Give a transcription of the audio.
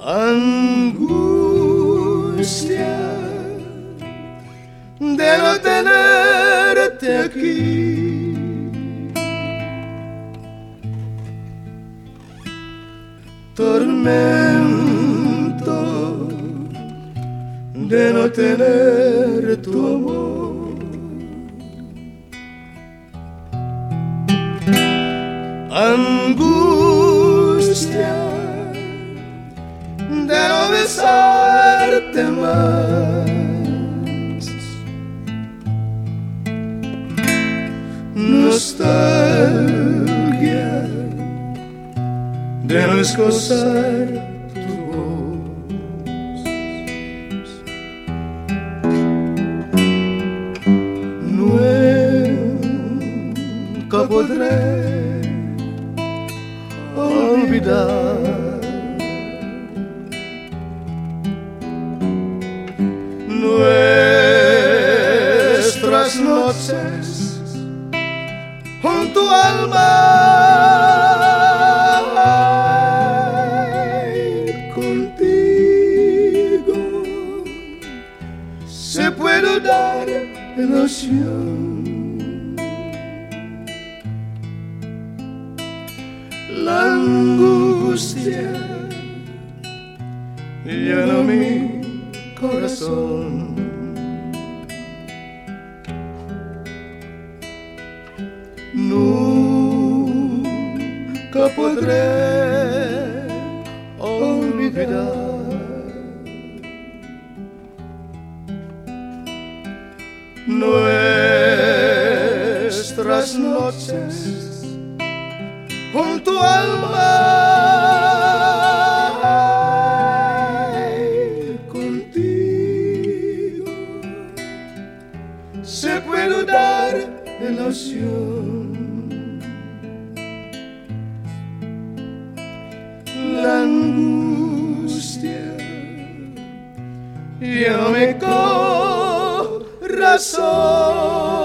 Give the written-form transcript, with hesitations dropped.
angustia de no tenerte aquí. Tormento de no tener tu amor. Angustia de no besarte más. Nostalgia de no escuchar tu voz. Nunca podré olvidar nuestras noches junto al mar. Contigo se puede dar emoción. La angustia llena mi corazón. Nunca podré olvidar nuestras noches junto al mar. Contigo se puede dar emoción. La angustia llena mi corazón.